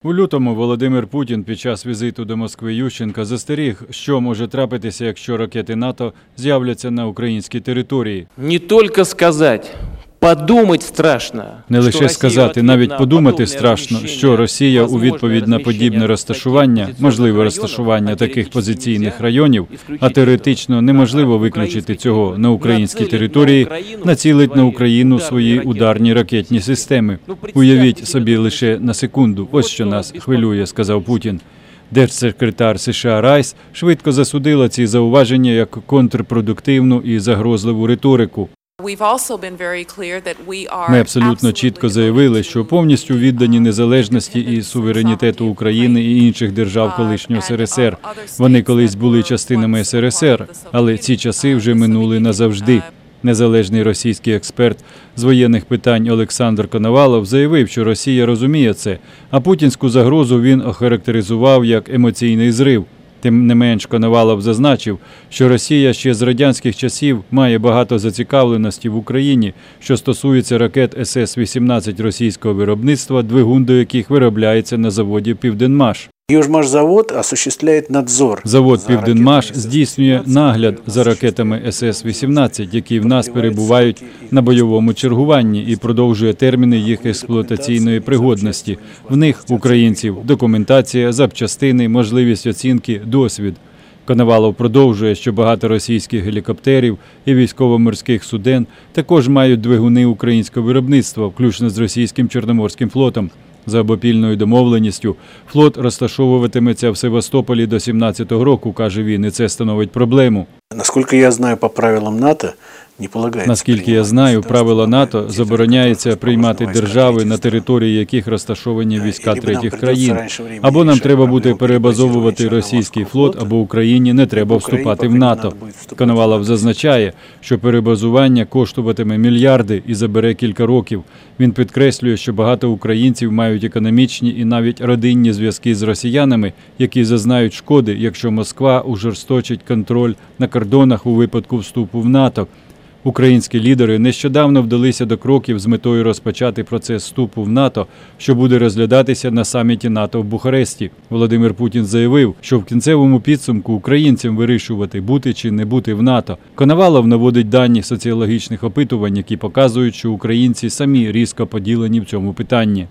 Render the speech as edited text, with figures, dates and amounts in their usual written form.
У лютому Володимир Путін під час візиту до Москви Ющенка застеріг, що може трапитися, якщо ракети НАТО з'являться на українській території. Не тільки сказати, подумати страшно. Не лише сказати, навіть подумати страшно, що Росія у відповідь на подібне розташування, можливе розташування таких позиційних районів, а теоретично неможливо виключити цього на українській території, націлить на Україну свої ударні ракетні системи. Уявіть собі лише на секунду, ось що нас хвилює, сказав Путін. Держсекретар США Райс швидко засудила ці зауваження як контрпродуктивну і загрозливу риторику. Ми абсолютно чітко заявили, що повністю віддані незалежності і суверенітету України і інших держав колишнього СРСР. Вони колись були частинами СРСР, але ці часи вже минули назавжди. Незалежний російський експерт з воєнних питань Олександр Коновалов заявив, що Росія розуміє це, а путінську загрозу він охарактеризував як емоційний зрив. Тим не менш, Коновалов зазначив, що Росія ще з радянських часів має багато зацікавленості в Україні, що стосується ракет СС-18 російського виробництва, двигун до яких виробляється на заводі «Південмаш». Южмашзавод осуществляє надзор. Завод «Південмаш» здійснює нагляд за ракетами СС-18, які в нас перебувають на бойовому чергуванні, і продовжує терміни їх експлуатаційної пригодності. В них, українців, документація, запчастини, можливість оцінки, досвід. Коновалов продовжує, що багато російських гелікоптерів і військово-морських суден також мають двигуни українського виробництва, включно з російським Чорноморським флотом. За обопільною домовленістю, флот розташовуватиметься в Севастополі до 2017 року, каже він, і це становить проблему. Наскільки я знаю, по правилам НАТО, Наскільки я знаю, правила НАТО забороняється приймати держави, на території яких розташовані війська третіх країн. Або нам треба буде перебазовувати російський флот, або Україні не треба вступати в НАТО. Коновалов зазначає, що перебазування коштуватиме мільярди і забере кілька років. Він підкреслює, що багато українців мають економічні і навіть родинні зв'язки з росіянами, які зазнають шкоди, якщо Москва ужорсточить контроль на кордонах у випадку вступу в НАТО. Українські лідери нещодавно вдалися до кроків з метою розпочати процес вступу в НАТО, що буде розглядатися на саміті НАТО в Бухаресті. Володимир Путін заявив, що в кінцевому підсумку українцям вирішувати, бути чи не бути в НАТО. Коновалов наводить дані соціологічних опитувань, які показують, що українці самі різко поділені в цьому питанні.